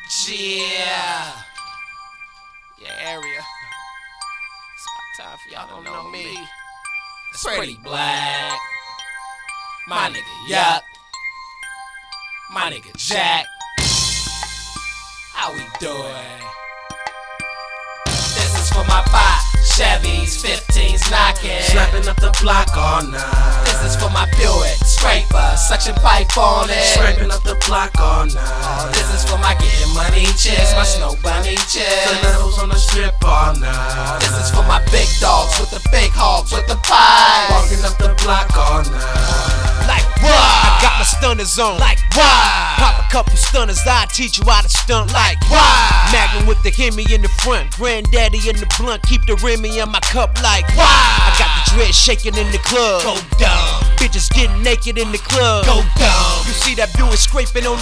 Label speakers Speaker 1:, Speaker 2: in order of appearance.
Speaker 1: Yeah. Your area. It's my time for y'all to know me. It's Pretty Black. My nigga Yuck. My nigga Jack. How we doing? This is for my pot. Chevys, 15s knocking.
Speaker 2: Slapping up the block all night.
Speaker 1: This is for my Buick scraper, suction pipe on it.
Speaker 2: Scraping up the block all night.
Speaker 1: This is for my getting money chicks, my snow bunny
Speaker 2: The
Speaker 1: chicks.
Speaker 2: levels on the strip all night.
Speaker 1: This is for my big dogs with the big hogs with the pies.
Speaker 2: Walking up the block all night.
Speaker 1: Like
Speaker 3: I
Speaker 1: what?
Speaker 3: got my stunners on.
Speaker 1: Like what?
Speaker 3: Pop a couple stunners, I teach you how to stunt like
Speaker 1: what?
Speaker 3: Magnum with the Hemi in the front, granddaddy in the blunt, keep the Remy in my cup like
Speaker 1: what?
Speaker 3: I got the dread shaking in the club.
Speaker 1: Go dumb.
Speaker 3: Bitches getting naked in the club.
Speaker 1: Go dumb.
Speaker 3: You see that Buick scraping on the